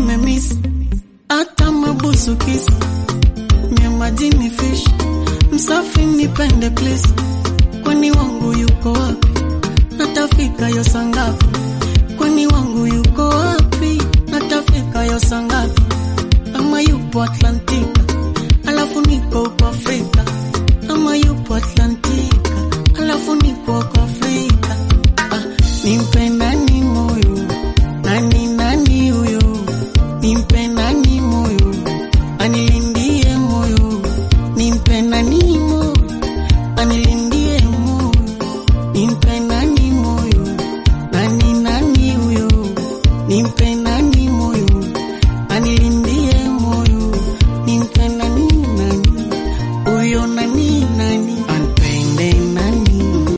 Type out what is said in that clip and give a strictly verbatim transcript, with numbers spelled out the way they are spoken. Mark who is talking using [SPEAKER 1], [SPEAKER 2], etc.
[SPEAKER 1] nimemiss hata mabusu kiss. Mia majini fish msafi nipende please. Kwani wangu yuko wapi? Natafika yo sangapi? Kwani wangu yuko wapi? Natafika yo sangapi? Ama yupo Atlantika alafu niko uko Afrika. Ama yupo Atlantika alafu niko uko Afrika. Ah, nimpenda